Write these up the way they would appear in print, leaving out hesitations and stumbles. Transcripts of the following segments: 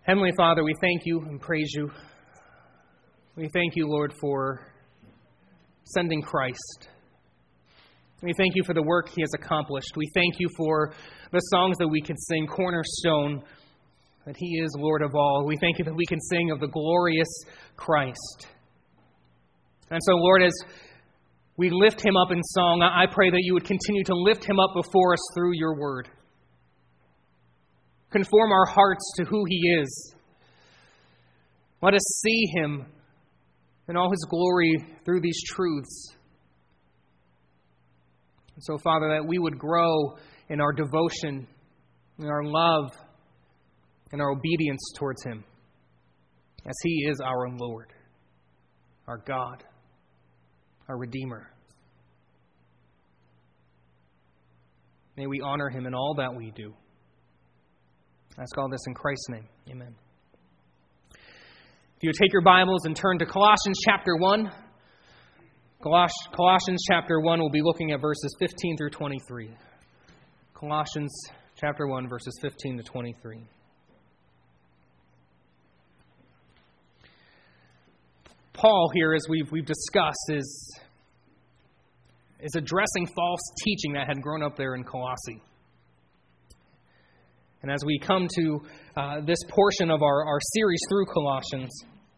Heavenly Father, we thank you and praise you. We thank you, Lord, for sending Christ. We thank you for the work he has accomplished. We thank you for the songs that we can sing, Cornerstone, that he is Lord of all. We thank you that we can sing of the glorious Christ. And so, Lord, as we lift him up in song, I pray that you would continue to lift him up before us through your word. Conform our hearts to who he is. Let us see him in all his glory through these truths. And so, Father, that we would grow in our devotion, in our love, in our obedience towards him, as he is our Lord, our God, our Redeemer. May we honor him in all that we do. I ask all this in Christ's name. Amen. If you would take your Bibles and turn to Colossians chapter 1. Colossians chapter 1, we'll be looking at verses 15 through 23. Colossians chapter 1, verses 15 to 23. Paul here, as we've discussed, is addressing false teaching that had grown up there in Colossae. And as we come to this portion of our series through Colossians,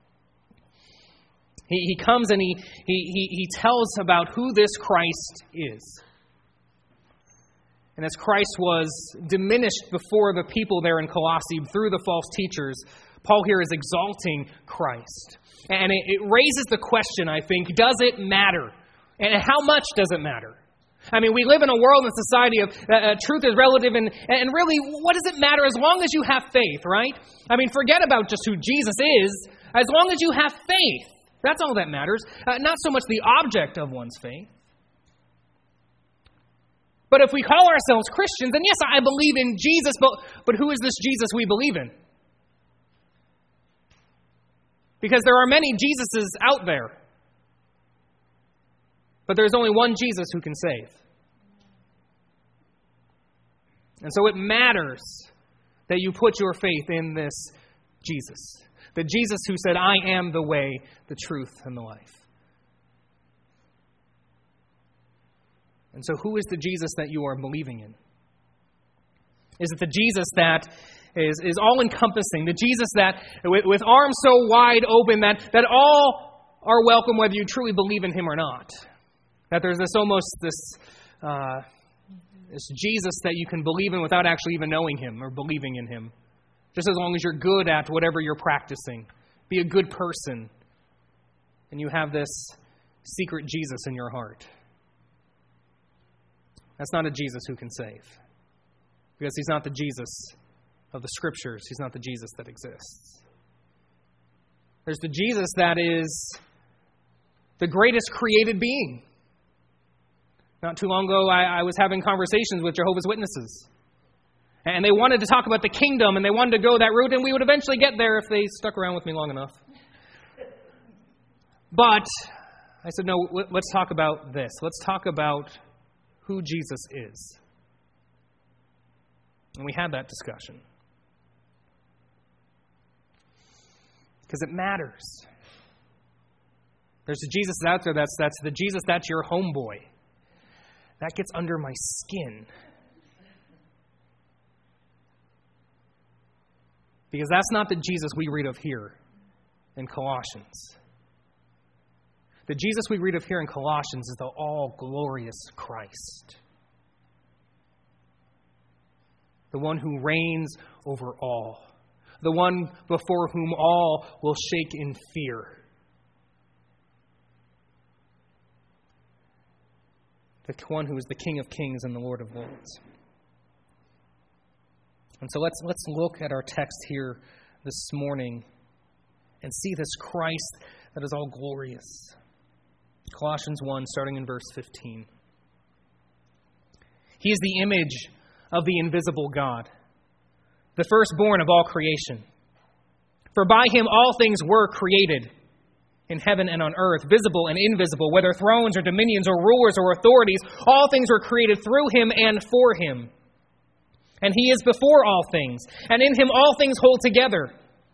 he comes and he tells about who this Christ is. And as Christ was diminished before the people there in Colossae through the false teachers, Paul here is exalting Christ. And it raises the question, I think, does it matter? And how much does it matter? I mean, we live in a world and society of truth is relative, and really, what does it matter as long as you have faith, right? I mean, forget about just who Jesus is. As long as you have faith, that's all that matters. Not so much the object of one's faith. But if we call ourselves Christians, then yes, I believe in Jesus, but who is this Jesus we believe in? Because there are many Jesuses out there. But there's only one Jesus who can save. And so it matters that you put your faith in this Jesus. The Jesus who said, I am the way, the truth, and the life. And so who is the Jesus that you are believing in? Is it the Jesus that is all-encompassing? The Jesus that, with arms so wide open that all are welcome whether you truly believe in him or not? That there's this Jesus that you can believe in without actually even knowing him or believing in him. Just as long as you're good at whatever you're practicing. Be a good person. And you have this secret Jesus in your heart. That's not a Jesus who can save. Because he's not the Jesus of the Scriptures. He's not the Jesus that exists. There's the Jesus that is the greatest created being. Not too long ago, I was having conversations with Jehovah's Witnesses. And they wanted to talk about the kingdom, and they wanted to go that route, and we would eventually get there if they stuck around with me long enough. But I said, no, let's talk about this. Let's talk about who Jesus is. And we had that discussion. Because it matters. There's a Jesus out there that's the Jesus that's your homeboy. That gets under my skin. Because that's not the Jesus we read of here in Colossians. The Jesus we read of here in Colossians is the all-glorious Christ. The one who reigns over all. The one before whom all will shake in fear. The one who is the King of Kings and the Lord of Lords. And so let's look at our text here this morning and see this Christ that is all glorious. Colossians 1, starting in verse 15. He is the image of the invisible God, the firstborn of all creation. For by him all things were created, in heaven and on earth, visible and invisible, whether thrones or dominions or rulers or authorities, all things were created through him and for him. And he is before all things, and in him all things hold together.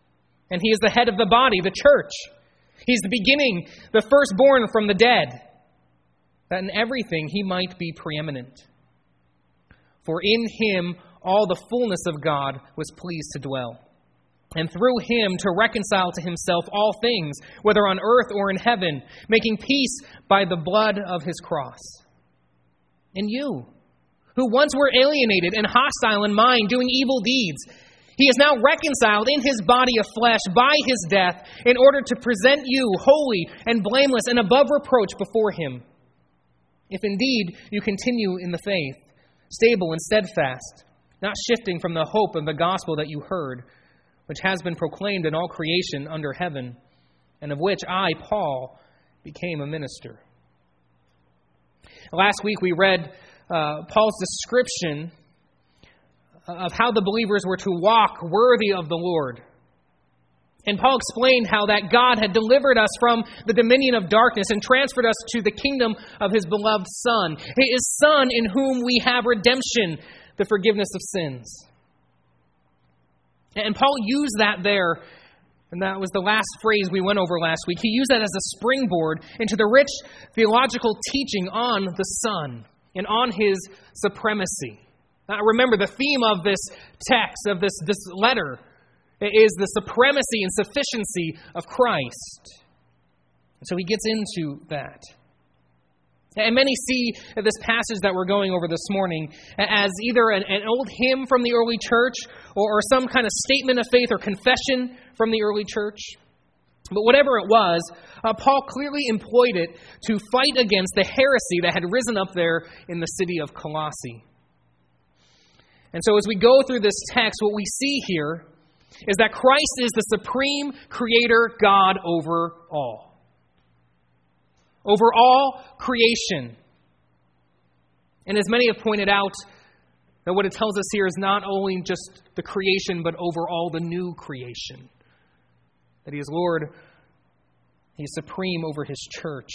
And he is the head of the body, the church. He's the beginning, the firstborn from the dead, that in everything he might be preeminent. For in him all the fullness of God was pleased to dwell, and through him to reconcile to himself all things, whether on earth or in heaven, making peace by the blood of his cross. And you, who once were alienated and hostile in mind, doing evil deeds, he is now reconciled in his body of flesh by his death, in order to present you holy and blameless and above reproach before him. If indeed you continue in the faith, stable and steadfast, not shifting from the hope of the gospel that you heard, which has been proclaimed in all creation under heaven, and of which I, Paul, became a minister. Last week we read Paul's description of how the believers were to walk worthy of the Lord. And Paul explained how that God had delivered us from the dominion of darkness and transferred us to the kingdom of his beloved Son, his Son in whom we have redemption, the forgiveness of sins. And Paul used that there, and that was the last phrase we went over last week. He used that as a springboard into the rich theological teaching on the Son and on his supremacy. Now, remember, the theme of this text, of this letter, is the supremacy and sufficiency of Christ. So he gets into that. And many see this passage that we're going over this morning as either an old hymn from the early church or some kind of statement of faith or confession from the early church. But whatever it was, Paul clearly employed it to fight against the heresy that had risen up there in the city of Colossae. And so as we go through this text, what we see here is that Christ is the supreme creator God over all. Over all creation. And as many have pointed out, that what it tells us here is not only just the creation, but over all the new creation. That he is Lord, he is supreme over his church.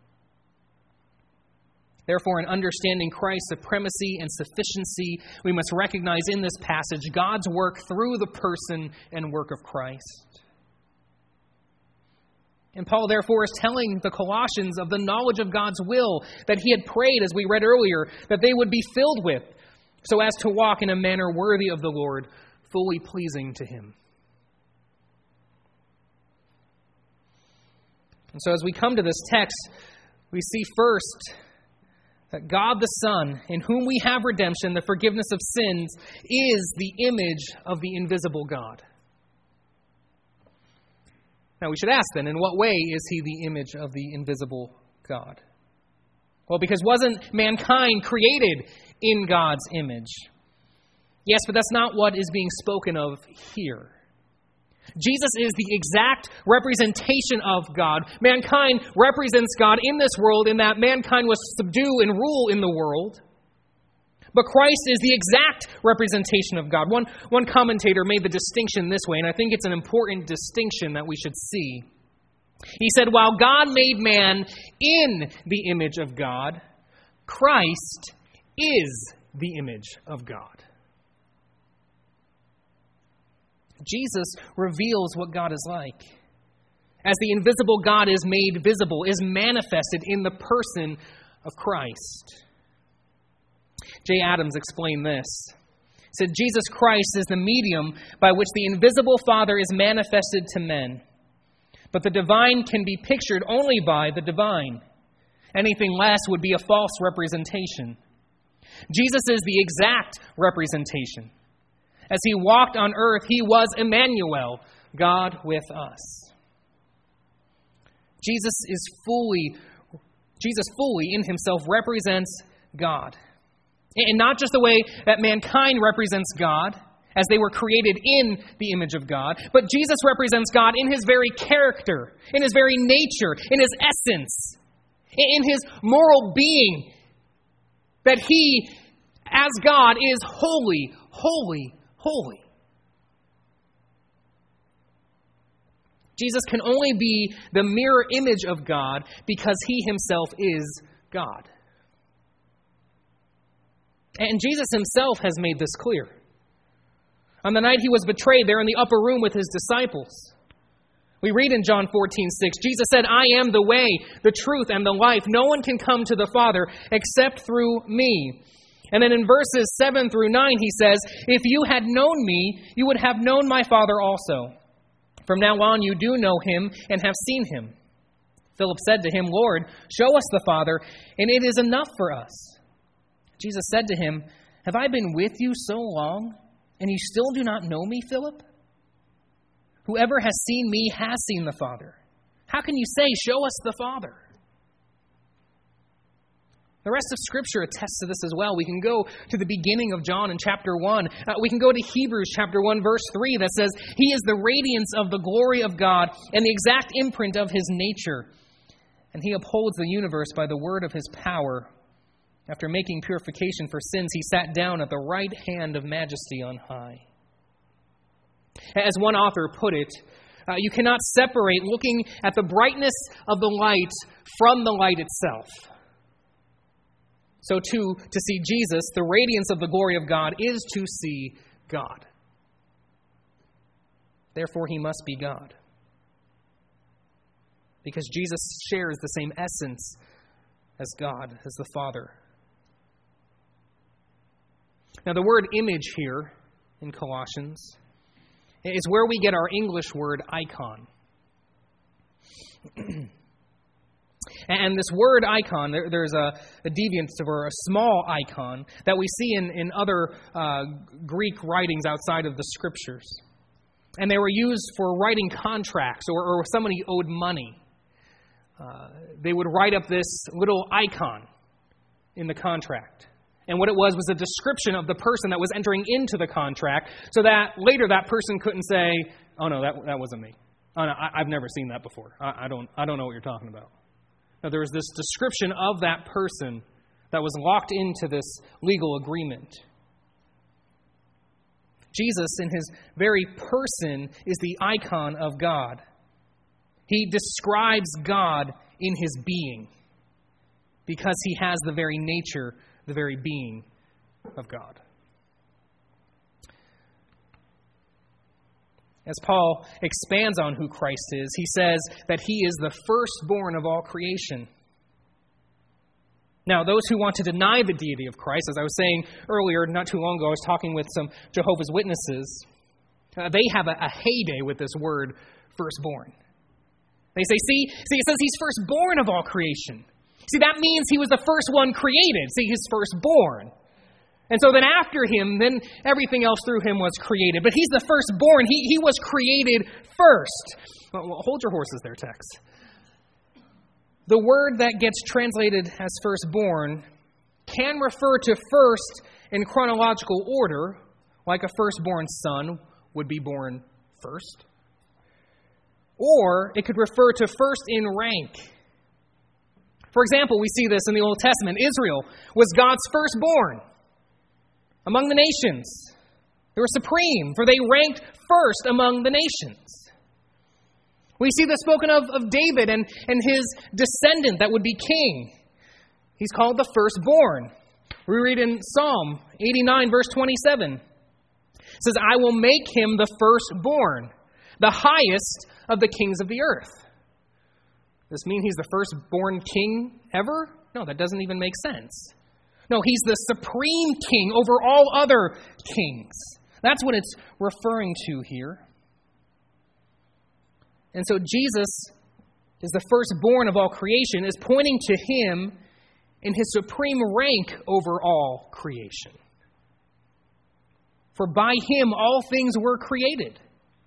Therefore, in understanding Christ's supremacy and sufficiency, we must recognize in this passage God's work through the person and work of Christ. And Paul, therefore, is telling the Colossians of the knowledge of God's will that he had prayed, as we read earlier, that they would be filled with, so as to walk in a manner worthy of the Lord, fully pleasing to him. And so as we come to this text, we see first that God the Son, in whom we have redemption, the forgiveness of sins, is the image of the invisible God. Now we should ask then, in what way is he the image of the invisible God? Well, because wasn't mankind created in God's image? Yes, but that's not what is being spoken of here. Jesus is the exact representation of God. Mankind represents God in this world in that mankind was to subdue and rule in the world. But Christ is the exact representation of God. One commentator made the distinction this way, and I think it's an important distinction that we should see. He said, while God made man in the image of God, Christ is the image of God. Jesus reveals what God is like. As the invisible God is made visible, is manifested in the person of Christ. J. Adams explained this. He said, Jesus Christ is the medium by which the invisible Father is manifested to men. But the divine can be pictured only by the divine. Anything less would be a false representation. Jesus is the exact representation. As he walked on earth, he was Emmanuel, God with us. Jesus fully in himself represents God. And not just the way that mankind represents God, as they were created in the image of God, but Jesus represents God in his very character, in his very nature, in his essence, in his moral being, that he, as God, is holy, holy, holy. Jesus can only be the mirror image of God because he himself is God. And Jesus himself has made this clear. On the night he was betrayed, there in the upper room with his disciples, We read in John 14:6, Jesus said, I am the way, the truth, and the life. No one can come to the Father except through me. And then in verses 7 through 9, he says, if you had known me, you would have known my Father also. From now on, you do know him and have seen him. Philip said to him, Lord, show us the Father, and it is enough for us. Jesus said to him, have I been with you so long, and you still do not know me, Philip? Whoever has seen me has seen the Father. How can you say, show us the Father? The rest of Scripture attests to this as well. We can go to the beginning of John in chapter 1. We can go to Hebrews chapter 1, verse 3 that says, he is the radiance of the glory of God and the exact imprint of his nature. And he upholds the universe by the word of his power. After making purification for sins, he sat down at the right hand of majesty on high. As one author put it, you cannot separate looking at the brightness of the light from the light itself. So too, to see Jesus, the radiance of the glory of God, is to see God. Therefore, he must be God. Because Jesus shares the same essence as God, as the Father. Now, the word image here in Colossians is where we get our English word icon. And this word icon, there's a deviance or a small icon that we see in other Greek writings outside of the Scriptures. And they were used for writing contracts or somebody owed money. They would write up this little icon in the contract. And what it was a description of the person that was entering into the contract so that later that person couldn't say, oh no, that wasn't me. Oh no, I've never seen that before. I don't know what you're talking about. Now, there was this description of that person that was locked into this legal agreement. Jesus, in his very person, is the icon of God. He describes God in his being because he has the very nature, the very being of God. As Paul expands on who Christ is, he says that he is the firstborn of all creation. Now, those who want to deny the deity of Christ, as I was saying earlier, not too long ago, I was talking with some Jehovah's Witnesses. They have a heyday with this word, firstborn. They say, see, it says he's firstborn of all creation. See, that means he was the first one created. See, he's firstborn. And so then after him, then everything else through him was created. But he's the firstborn. He was created first. Well, hold your horses there, text. The word that gets translated as firstborn can refer to first in chronological order, like a firstborn son would be born first. Or it could refer to first in rank. For example, we see this in the Old Testament. Israel was God's firstborn among the nations. They were supreme, for they ranked first among the nations. We see this spoken of David and his descendant that would be king. He's called the firstborn. We read in Psalm 89, verse 27. It says, I will make him the firstborn, the highest of the kings of the earth. Does this mean he's the firstborn king ever? No, that doesn't even make sense. No, he's the supreme king over all other kings. That's what it's referring to here. And so Jesus is the firstborn of all creation, is pointing to him in his supreme rank over all creation. For by him all things were created.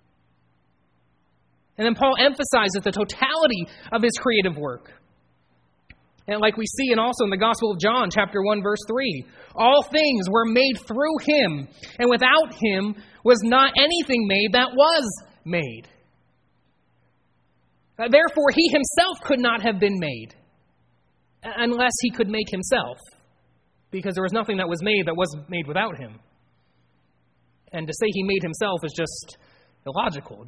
And then Paul emphasizes the totality of his creative work. And like we see and also in the Gospel of John, chapter 1, verse 3, all things were made through him, and without him was not anything made that was made. Therefore, he himself could not have been made unless he could make himself, because there was nothing that was made made without him. And to say he made himself is just illogical.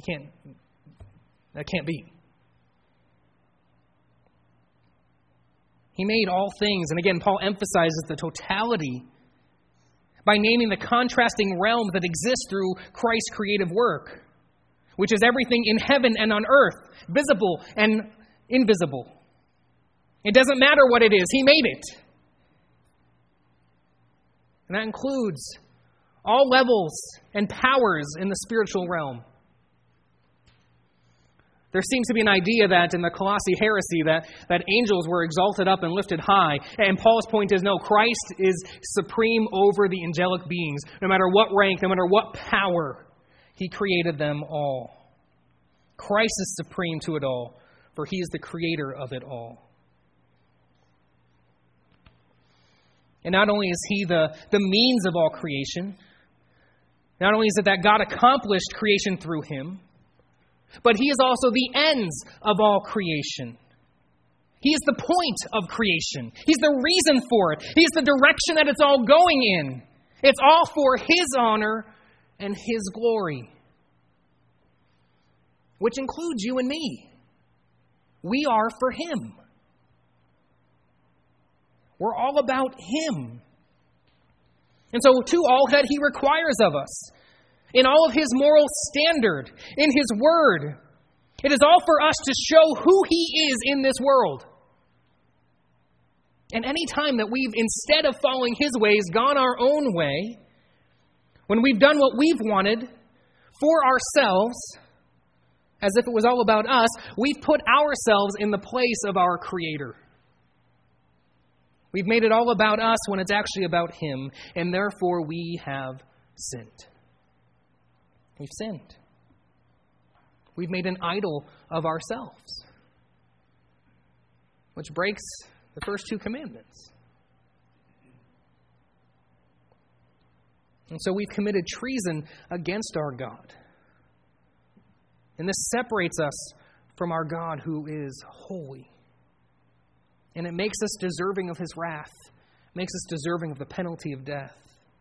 That can't be. He made all things. And again, Paul emphasizes the totality by naming the contrasting realms that exist through Christ's creative work. which is everything in heaven and on earth, visible and invisible. It doesn't matter what it is. He made it. And that includes all levels and powers in the spiritual realm. There seems to be an idea that in the Colossae heresy that angels were exalted up and lifted high. And Paul's point is, no, Christ is supreme over the angelic beings. No matter what rank, no matter what power, He created them all. Christ is supreme to it all, for He is the creator of it all. And not only is He the means of all creation, not only is it that God accomplished creation through Him, but He is also the ends of all creation. He is the point of creation. He's the reason for it. He's the direction that it's all going in. It's all for His honor and His glory, which includes you and me. We are for Him. We're all about Him. And so to all that He requires of us, in all of His moral standard, in His word, it is all for us to show who He is in this world. And any time that we've, instead of following His ways, gone our own way, when we've done what we've wanted for ourselves, as if it was all about us, we've put ourselves in the place of our Creator. We've made it all about us when it's actually about Him, and therefore we have sinned. We've sinned. We've made an idol of ourselves, which breaks the first two commandments. And so we've committed treason against our God. And this separates us from our God who is holy. And it makes us deserving of His wrath, makes us deserving of the penalty of death.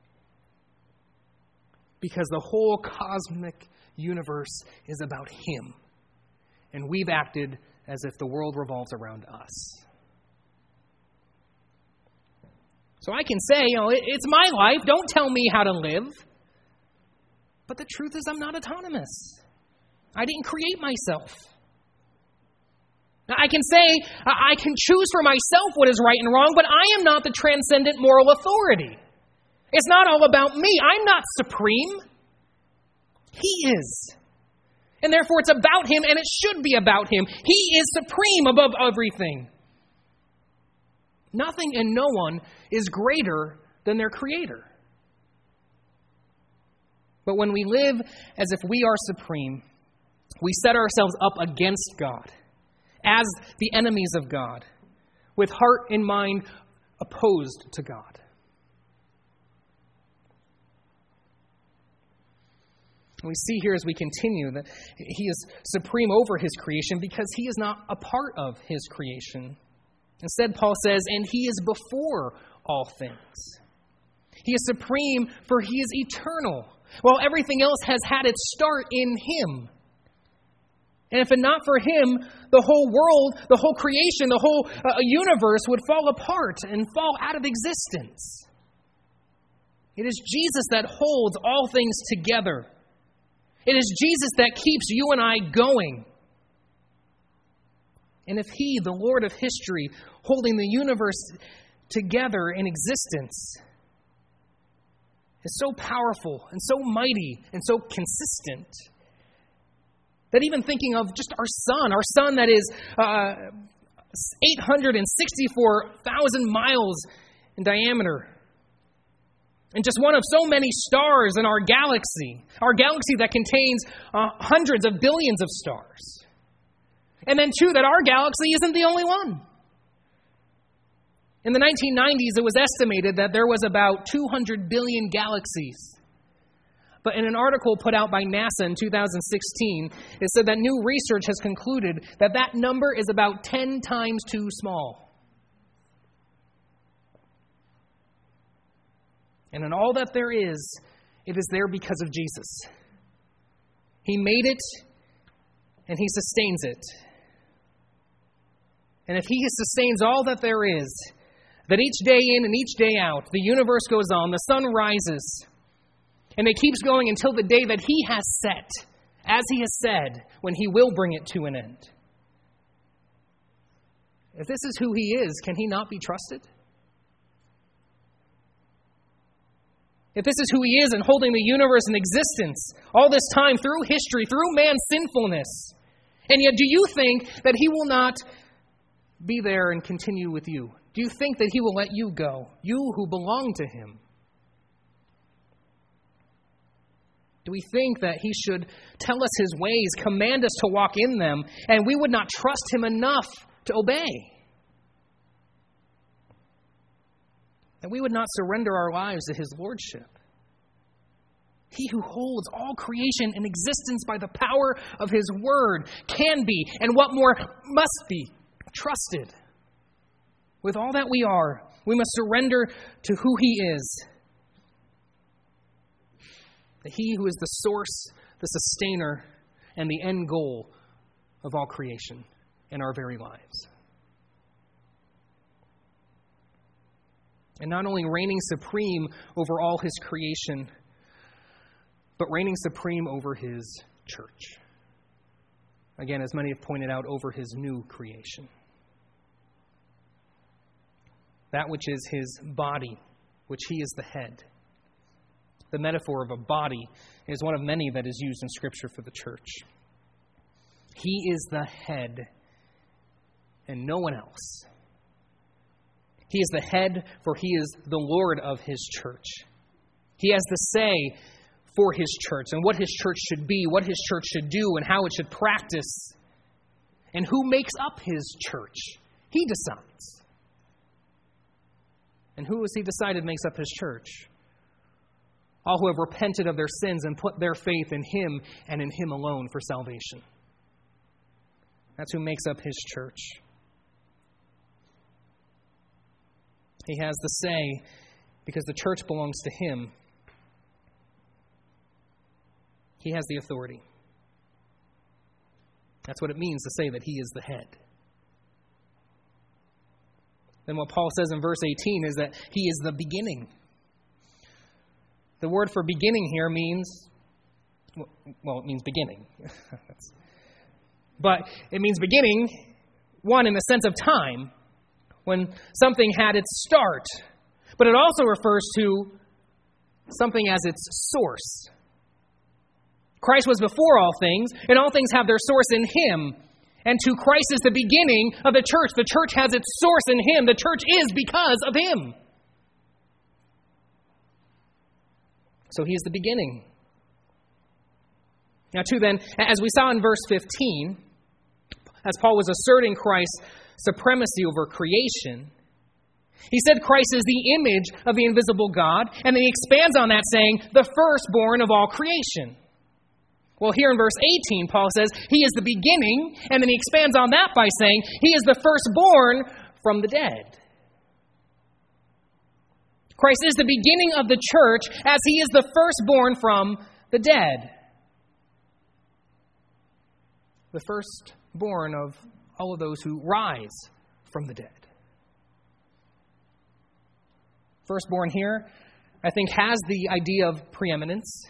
Because the whole cosmic universe is about Him. And we've acted as if the world revolves around us. So I can say, it's my life. Don't tell me how to live. But the truth is I'm not autonomous. I didn't create myself. Now, I can say I can choose for myself what is right and wrong, but I am not the transcendent moral authority. It's not all about me. I'm not supreme. He is. And therefore it's about Him, and it should be about Him. He is supreme above everything. Nothing and no one is greater than their Creator. But when we live as if we are supreme, we set ourselves up against God, as the enemies of God, with heart and mind opposed to God. We see here as we continue that He is supreme over His creation because He is not a part of His creation. Instead, Paul says, and He is before all things. He is supreme for He is eternal, while everything else has had its start in Him. And if it not for Him, the whole world, the whole creation, the whole universe would fall apart and fall out of existence. It is Jesus that holds all things together. It is Jesus that keeps you and I going. And if He, the Lord of history, holding the universe together in existence, is so powerful and so mighty and so consistent, that even thinking of just our sun that is 864,000 miles in diameter, and just one of so many stars in our galaxy that contains hundreds of billions of stars. And then, too, that our galaxy isn't the only one. In the 1990s, it was estimated that there was about 200 billion galaxies. But in an article put out by NASA in 2016, it said that new research has concluded that that number is about 10 times too small. And in all that there is, it is there because of Jesus. He made it, and He sustains it. And if He sustains all that there is, that each day in and each day out, the universe goes on, the sun rises, and it keeps going until the day that He has set as he has said, when he will bring it to an end. If this is who he is, can he not be trusted? If this is who he is and holding the universe in existence all this time through history, through man's sinfulness, and yet do you think that he will not be there and continue with you? Do you think that he will let you go, you who belong to him? Do we think that he should tell us his ways, command us to walk in them, and we would not trust him enough to obey? That we would not surrender our lives to his lordship? He who holds all creation in existence by the power of his word can be, and what more, must be, trusted. With all that we are, we must surrender to who he is. That he who is the source, the sustainer, and the end goal of all creation in our very lives. And not only reigning supreme over all his creation, but reigning supreme over his church. Again, as many have pointed out, over his new creation. That which is his body, which he is the head. The metaphor of a body is one of many that is used in Scripture for the church. He is the head and no one else. He is the head, for he is the Lord of his church. He has the say for his church and what his church should be, what his church should do, and how it should practice. And who makes up his church? He decides. And who has he decided makes up his church? All who have repented of their sins and put their faith in him and in him alone for salvation. That's who makes up his church. He has the say because the church belongs to him. He has the authority. That's what it means to say that he is the head. Then what Paul says in verse 18 is that he is the beginning. The word for beginning here means, well, it means beginning. But it means beginning, one, in the sense of time, when something had its start. But it also refers to something as its source. Christ was before all things, and all things have their source in him. And to Christ is the beginning of the church. The church has its source in him. The church is because of him. So he is the beginning. Now, too, then, as we saw in verse 15, as Paul was asserting Christ's supremacy over creation, he said Christ is the image of the invisible God, and then he expands on that saying, the firstborn of all creation. Well, here in verse 18, Paul says he is the beginning, and then he expands on that by saying he is the firstborn from the dead. Christ is the beginning of the church as he is the firstborn from the dead. The firstborn of all of those who rise from the dead. Firstborn here, I think, has the idea of preeminence.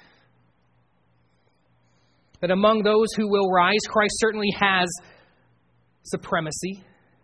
That among those who will rise, Christ certainly has supremacy.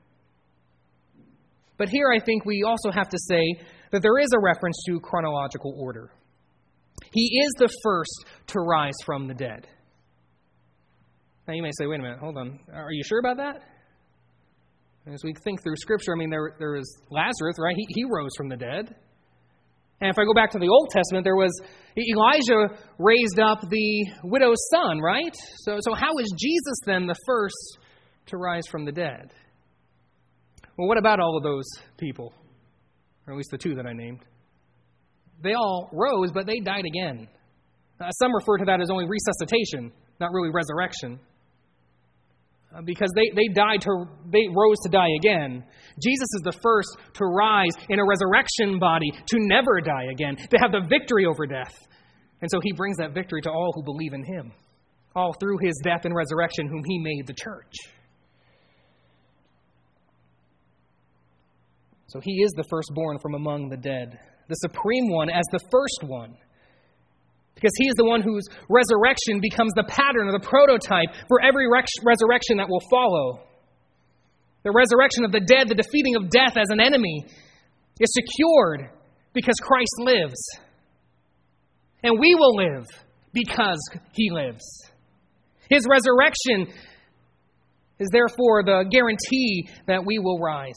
But here I think we also have to say that there is a reference to chronological order. He is the first to rise from the dead. Now you may say, wait a minute, hold on. Are you sure about that? As we think through Scripture, I mean, there was Lazarus, right? He rose from the dead. And if I go back to the Old Testament, there was Elijah raised up the widow's son, right? So how is Jesus then the first to rise from the dead? Well, what about all of those people? Or at least the two that I named. They all rose, but they died again. Some refer to that as only resuscitation, not really resurrection. Because they rose to die again. Jesus is the first to rise in a resurrection body, to never die again, to have the victory over death. And so he brings that victory to all who believe in him, all through his death and resurrection, whom he made the church. So he is the firstborn from among the dead, the supreme one as the first one. Because he is the one whose resurrection becomes the pattern or the prototype for every resurrection that will follow. The resurrection of the dead, the defeating of death as an enemy, is secured because Christ lives. And we will live because he lives. His resurrection is therefore the guarantee that we will rise.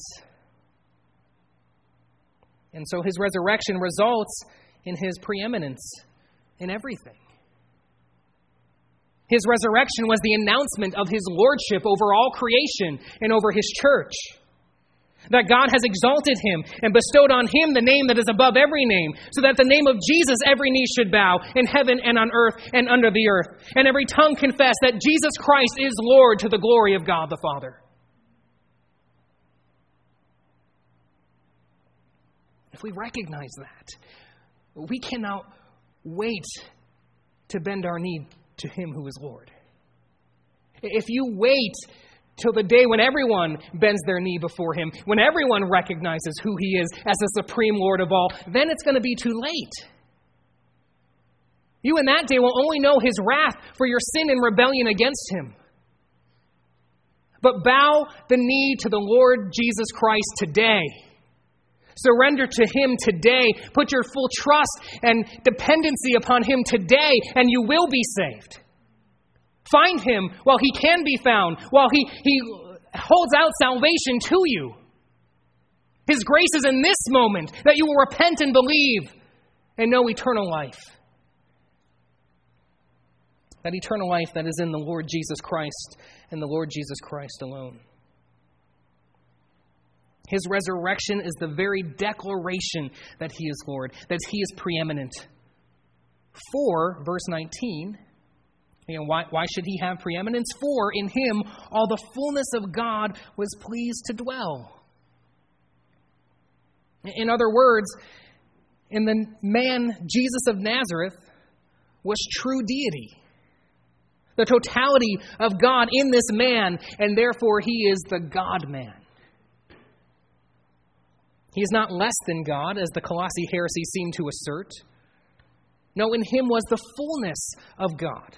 And so his resurrection results in his preeminence in everything. His resurrection was the announcement of his lordship over all creation and over his church. That God has exalted him and bestowed on him the name that is above every name, so that the name of Jesus every knee should bow in heaven and on earth and under the earth, and every tongue confess that Jesus Christ is Lord to the glory of God the Father. If we recognize that, we cannot wait to bend our knee to him who is Lord. If you wait till the day when everyone bends their knee before him, when everyone recognizes who he is as the supreme Lord of all, then it's going to be too late. You in that day will only know his wrath for your sin and rebellion against him. But bow the knee to the Lord Jesus Christ today. Surrender to him today. Put your full trust and dependency upon him today, and you will be saved. Find him while he can be found, while he holds out salvation to you. His grace is in this moment that you will repent and believe and know eternal life. That eternal life that is in the Lord Jesus Christ and the Lord Jesus Christ alone. His resurrection is the very declaration that he is Lord, that he is preeminent. For, verse 19, why should he have preeminence? For in him all the fullness of God was pleased to dwell. In other words, in the man Jesus of Nazareth was true deity. The totality of God in this man, and therefore he is the God-man. He is not less than God, as the Colossae heresy seemed to assert. No, in him was the fullness of God.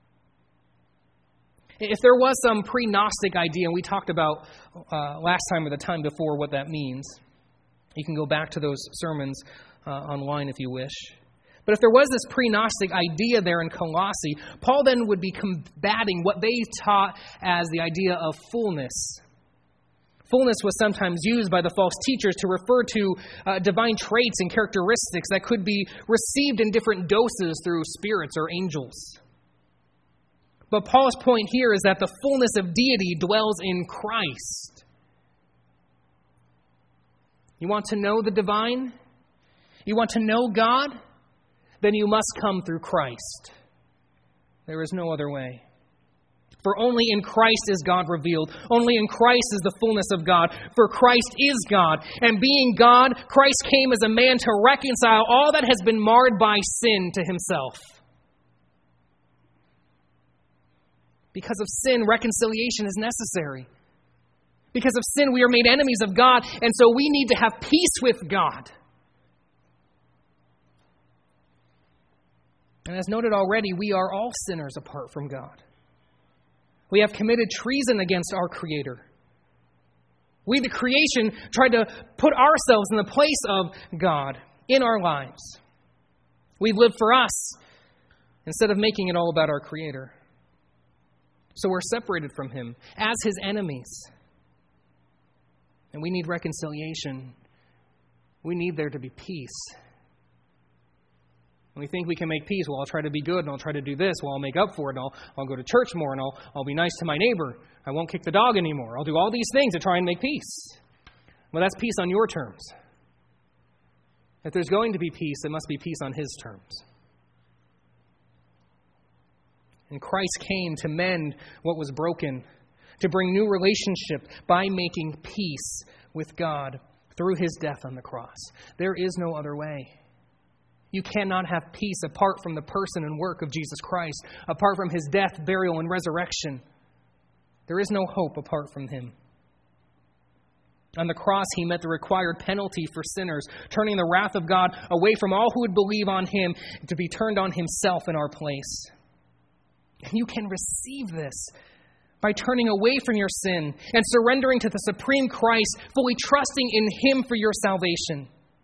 If there was some pre-Gnostic idea, and we talked about last time or the time before what that means, you can go back to those sermons online if you wish. But if there was this pre-Gnostic idea there in Colossae, Paul then would be combating what they taught as the idea of fullness. Fullness was sometimes used by the false teachers to refer to divine traits and characteristics that could be received in different doses through spirits or angels. But Paul's point here is that the fullness of deity dwells in Christ. You want to know the divine? You want to know God? Then you must come through Christ. There is no other way. For only in Christ is God revealed. Only in Christ is the fullness of God. For Christ is God. And being God, Christ came as a man to reconcile all that has been marred by sin to himself. Because of sin, reconciliation is necessary. Because of sin, we are made enemies of God, and so we need to have peace with God. And as noted already, we are all sinners apart from God. We have committed treason against our Creator. We, the creation, tried to put ourselves in the place of God in our lives. We've lived for us instead of making it all about our Creator. So we're separated from Him as His enemies. And we need reconciliation. We need there to be peace. And we think we can make peace. Well, I'll try to be good, and I'll try to do this. Well, I'll make up for it, and I'll go to church more, and I'll be nice to my neighbor. I won't kick the dog anymore. I'll do all these things to try and make peace. Well, that's peace on your terms. If there's going to be peace, it must be peace on His terms. And Christ came to mend what was broken, to bring new relationship by making peace with God through His death on the cross. There is no other way. You cannot have peace apart from the person and work of Jesus Christ, apart from His death, burial, and resurrection. There is no hope apart from Him. On the cross, he met the required penalty for sinners, turning the wrath of God away from all who would believe on him to be turned on himself in our place. And you can receive this by turning away from your sin and surrendering to the supreme Christ, fully trusting in him for your salvation.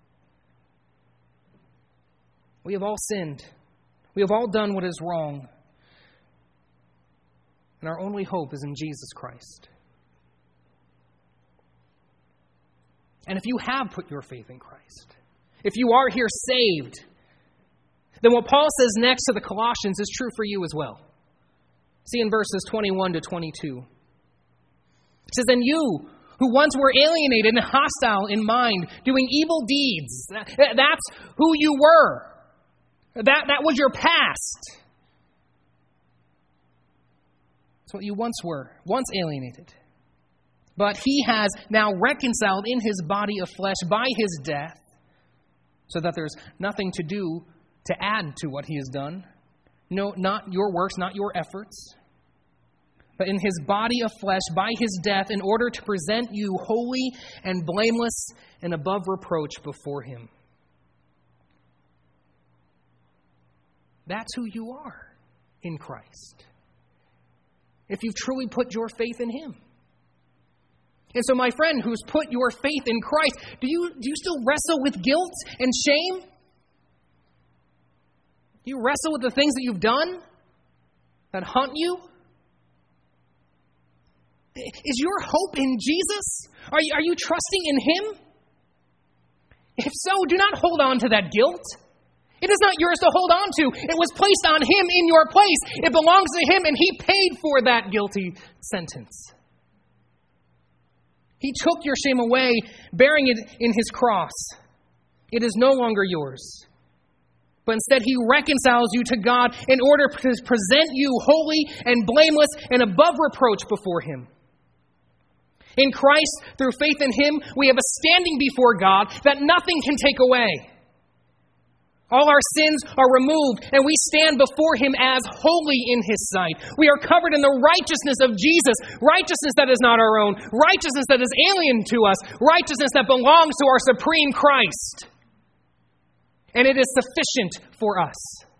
We have all sinned. We have all done what is wrong. And our only hope is in Jesus Christ. And if you have put your faith in Christ, if you are here saved, then what Paul says next to the Colossians is true for you as well. See in verses 21 to 22. It says, "And you, who once were alienated and hostile in mind, doing evil deeds," that's who you were. That was your past. That's what you once were, once alienated. But he has now reconciled in his body of flesh by his death, so that there's nothing to do to add to what he has done. No, not your works, not your efforts. But in his body of flesh by his death, in order to present you holy and blameless and above reproach before him. That's who you are in Christ, if you've truly put your faith in him. And so, my friend who's put your faith in Christ, do you still wrestle with guilt and shame? Do you wrestle with the things that you've done that haunt you? Is your hope in Jesus? Are you trusting in him? If so, do not hold on to that guilt. It is not yours to hold on to. It was placed on him in your place. It belongs to him, and he paid for that guilty sentence. He took your shame away, bearing it in his cross. It is no longer yours. But instead, he reconciles you to God in order to present you holy and blameless and above reproach before him. In Christ, through faith in him, we have a standing before God that nothing can take away. All our sins are removed, and we stand before him as holy in his sight. We are covered in the righteousness of Jesus, righteousness that is not our own, righteousness that is alien to us, righteousness that belongs to our supreme Christ. And it is sufficient for us.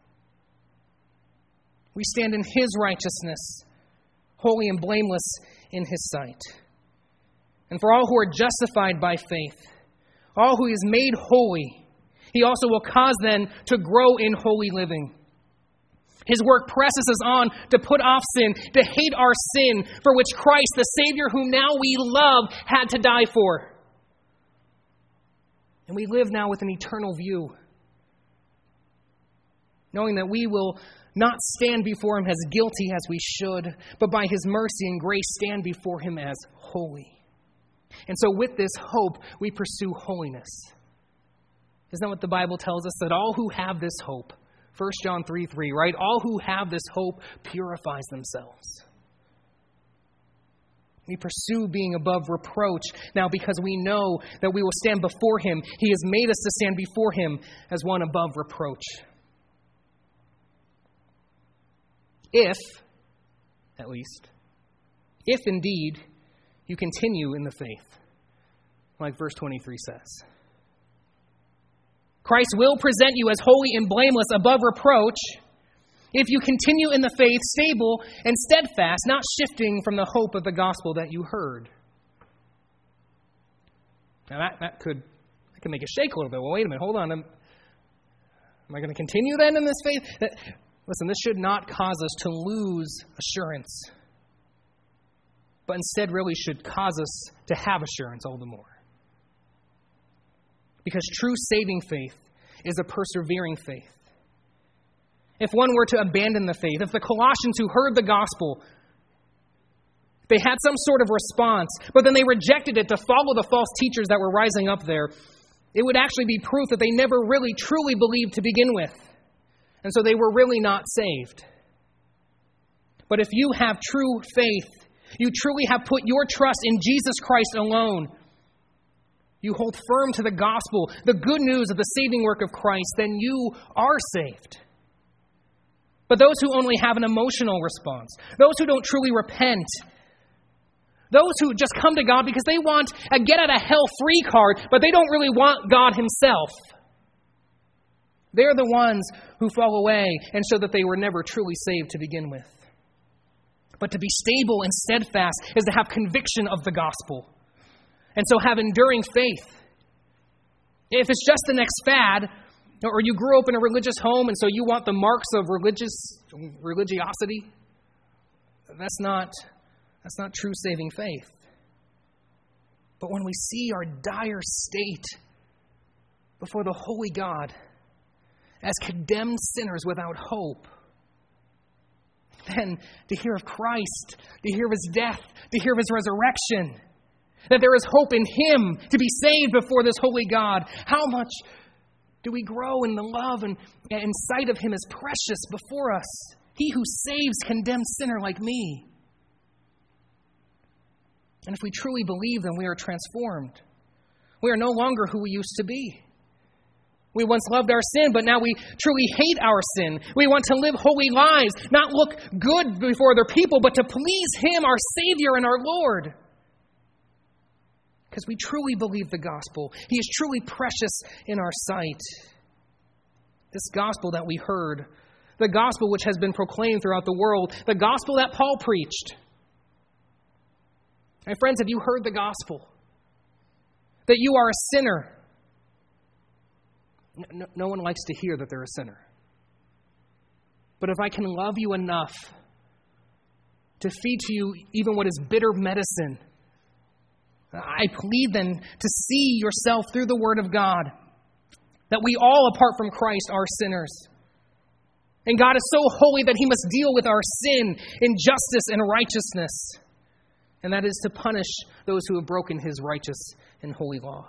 We stand in his righteousness, holy and blameless in his sight. And for all who are justified by faith, all who is made holy, he also will cause them to grow in holy living. His work presses us on to put off sin, to hate our sin, for which Christ, the Savior whom now we love, had to die for. And we live now with an eternal view, knowing that we will not stand before him as guilty as we should, but by his mercy and grace stand before him as holy. And so with this hope, we pursue holiness. Isn't that what the Bible tells us? That all who have this hope, 1 John 3:3, right? All who have this hope purifies themselves. We pursue being above reproach now because we know that we will stand before him. He has made us to stand before him as one above reproach. If indeed, you continue in the faith, like verse 23 says. Christ will present you as holy and blameless above reproach if you continue in the faith, stable and steadfast, not shifting from the hope of the gospel that you heard. Now that could make us shake a little bit. Well, wait a minute, hold on. Am I going to continue then in this faith? Listen, this should not cause us to lose assurance, but instead really should cause us to have assurance all the more. Because true saving faith is a persevering faith. If one were to abandon the faith, if the Colossians who heard the gospel, they had some sort of response, but then they rejected it to follow the false teachers that were rising up there, it would actually be proof that they never really truly believed to begin with. And so they were really not saved. But if you have true faith, you truly have put your trust in Jesus Christ alone, you hold firm to the gospel, the good news of the saving work of Christ, then you are saved. But those who only have an emotional response, those who don't truly repent, Those who just come to God because they want a get-out-of-hell-free card, but they don't really want God himself. They're the ones who fall away and show that they were never truly saved to begin with. But to be stable and steadfast is to have conviction of the gospel, and so have enduring faith. If it's just the next fad, or you grew up in a religious home and so you want the marks of religiosity, that's not true saving faith. But when we see our dire state before the holy God as condemned sinners without hope, then to hear of Christ, to hear of his death, to hear of his resurrection, that there is hope in him to be saved before this holy God, how much do we grow in the love and sight of him as precious before us? He who saves condemned sinner like me. And if we truly believe, then we are transformed. We are no longer who we used to be. We once loved our sin, but now we truly hate our sin. We want to live holy lives, not look good before other people, but to please him, our Savior and our Lord. Because we truly believe the gospel. He is truly precious in our sight. This gospel that we heard, the gospel which has been proclaimed throughout the world, the gospel that Paul preached. My friends, have you heard the gospel? That you are a sinner. No one likes to hear that they're a sinner. But if I can love you enough to feed to you even what is bitter medicine, I plead then to see yourself through the Word of God, that we all, apart from Christ, are sinners. And God is so holy that he must deal with our sin in justice and righteousness. And that is to punish those who have broken his righteous and holy law.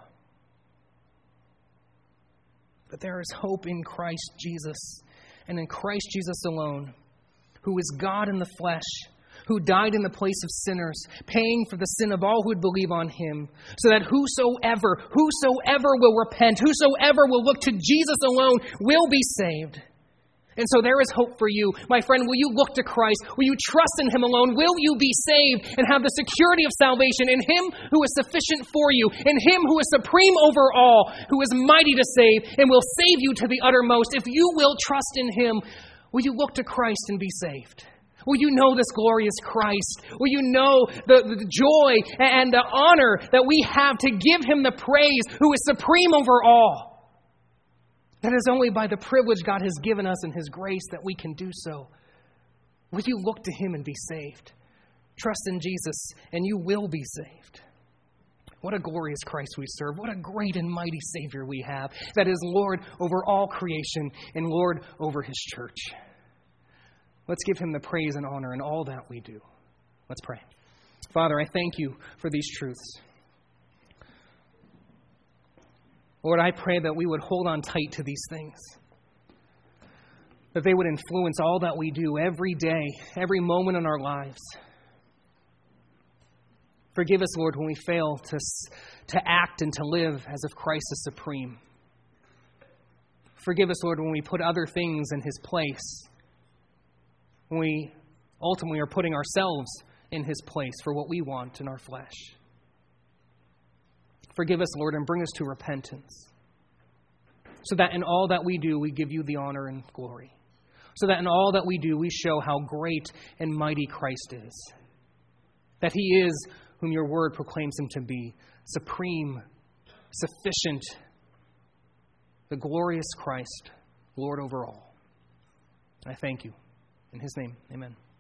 But there is hope in Christ Jesus, and in Christ Jesus alone, who is God in the flesh, who died in the place of sinners, paying for the sin of all who would believe on him, so that whosoever will repent, whosoever will look to Jesus alone will be saved. And so there is hope for you. My friend, will you look to Christ? Will you trust in him alone? Will you be saved and have the security of salvation in him who is sufficient for you, in him who is supreme over all, who is mighty to save and will save you to the uttermost? If you will trust in him, will you look to Christ and be saved? Will you know this glorious Christ? Will you know the joy and the honor that we have to give him the praise who is supreme over all? That is only by the privilege God has given us in his grace that we can do so. Will you look to him and be saved? Trust in Jesus and you will be saved. What a glorious Christ we serve. What a great and mighty Savior we have that is Lord over all creation and Lord over his church. Let's give him the praise and honor in all that we do. Let's pray. Father, I thank you for these truths. Lord, I pray that we would hold on tight to these things, that they would influence all that we do every day, every moment in our lives. Forgive us, Lord, when we fail to act and to live as if Christ is supreme. Forgive us, Lord, when we put other things in his place, when we ultimately are putting ourselves in his place for what we want in our flesh. Forgive us, Lord, and bring us to repentance, so that in all that we do, we give you the honor and glory, so that in all that we do, we show how great and mighty Christ is, that he is whom your word proclaims him to be, supreme, sufficient, the glorious Christ, Lord over all. I thank you. In his name, amen.